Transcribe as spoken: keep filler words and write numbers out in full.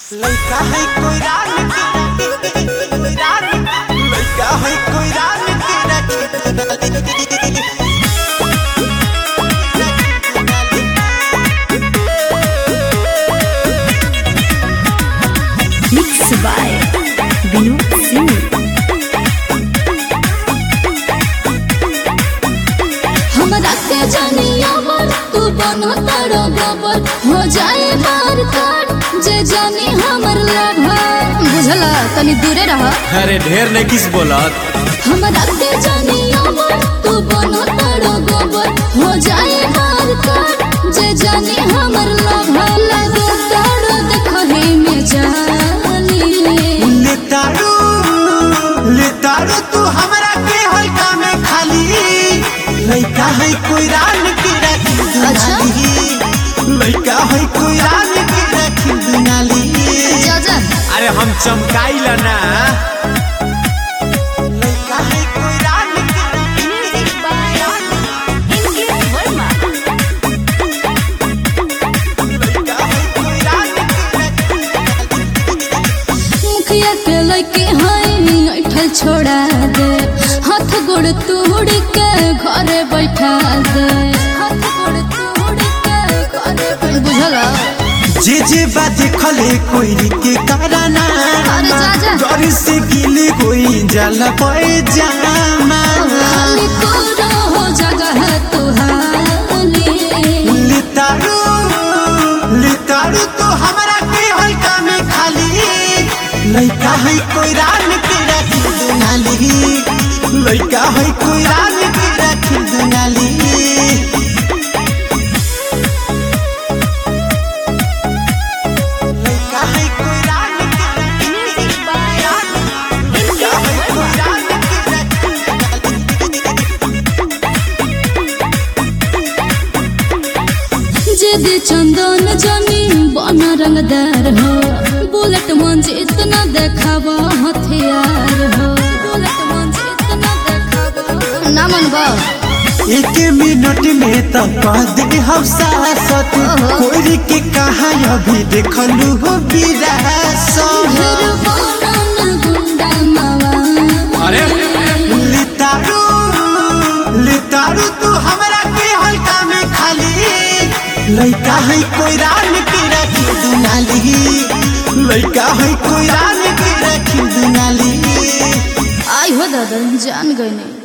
लइका है कोई रान के कोई रान लइका है कोई रान के मिक्स बाय विनोद सिंह। हमरा के जानिया मन तू बनो तारो गोबर हो जाए मार कर जे जानी हमर लभर बुझला तनी दूरे रह। अरे ढेर नहीं किस बोलत हमरा के जानिया मन तू बनो तारो गोबर हो जाए मार कर जे जानी हमर लभर लगे तारो देखहि में जानी ले तारू ले तारू तू हमरा के हल्का में खाली लइका है कोई रान के रखी दुनाली लइका है कोई रान के रखी दुनाली जा जा अरे हम चमकाइला ना लइका है कोई रान के म्यूजिक बाय इनके वर्मा। लइका है कोई रान मुखिया के लइके हई ऐठल छोड़ा दे हाथ गोड़ तोड़ के घरे बैठा दे हाथ गोड़ तोड़ के घरे बैठा बुझला जे जे बात खले कोई के कराना अरे जा जा घर से गिले कोई जल पे जामा खाली कोरा हो जगह तुहानी लितारू लितारू तो हमरा के हल्का में खाली लइका है कोई रान के रखी दुनाली लइका है कोई रान के रखी दुनाली लइका है कोई रान के म्यूजिक बाय लइका है कोई रान के जे दे चंदन जमी बन रंगदार हो बुलेट मंज इतना देखावा हथियार हो बुलेट मंज इतना देखावा ना मनबा एक मिनट में तो कह दे हम सासत कोई के कहा अभी देखलू हो विरासत फिर बनन गुंडा मावा अरे लितारू लितारू तू हमरा के हल्का में खाली लइका है कोई रान के रखी दुनाली लइका है कोई रान के रखी दुनाली आई हो दादा जान गए